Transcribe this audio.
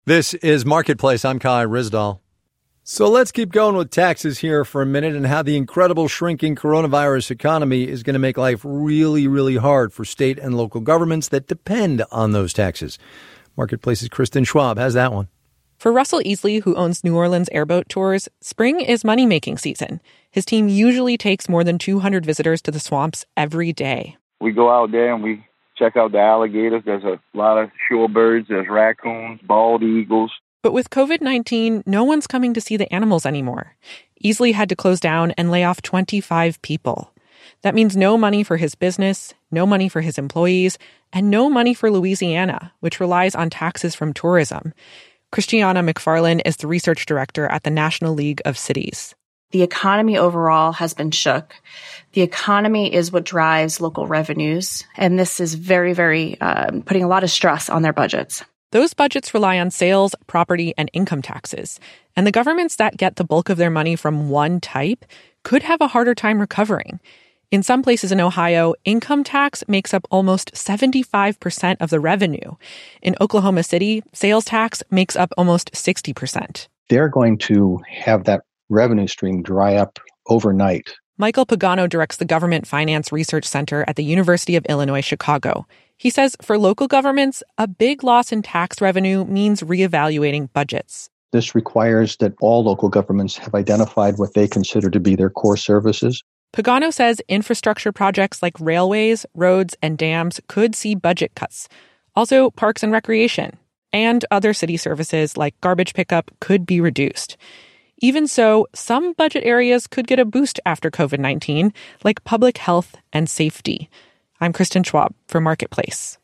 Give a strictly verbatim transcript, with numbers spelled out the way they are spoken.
This is Marketplace. I'm Kai Ryssdal. So let's keep going with taxes here for a minute and how the incredible shrinking coronavirus economy is going to make life really, really hard for state and local governments that depend on those taxes. Marketplace's Kristen Schwab has that one. For Russell Easley, who owns New Orleans Airboat Tours, spring is money-making season. His team usually takes more than two hundred visitors to the swamps every day. We go out there and we check out the alligators. There's a lot of shorebirds. There's raccoons, bald eagles. But with covid nineteen, no one's coming to see the animals anymore. Easley had to close down and lay off twenty-five people. That means no money for his business, no money for his employees, and no money for Louisiana, which relies on taxes from tourism. Christiana McFarlane is the research director at the National League of Cities. The economy overall has been shook. The economy is what drives local revenues, and this is very, very uh, putting a lot of stress on their budgets. Those budgets rely on sales, property, and income taxes. And the governments that get the bulk of their money from one type could have a harder time recovering. In some places in Ohio, income tax makes up almost seventy-five percent of the revenue. In Oklahoma City, sales tax makes up almost sixty percent. They're going to have that revenue stream dry up overnight. Michael Pagano directs the Government Finance Research Center at the University of Illinois, Chicago. He says for local governments, a big loss in tax revenue means reevaluating budgets. This requires that all local governments have identified what they consider to be their core services. Pagano says infrastructure projects like railways, roads, and dams could see budget cuts. Also, parks and recreation and other city services like garbage pickup could be reduced. Even so, some budget areas could get a boost after covid nineteen, like public health and safety. I'm Kristen Schwab for Marketplace.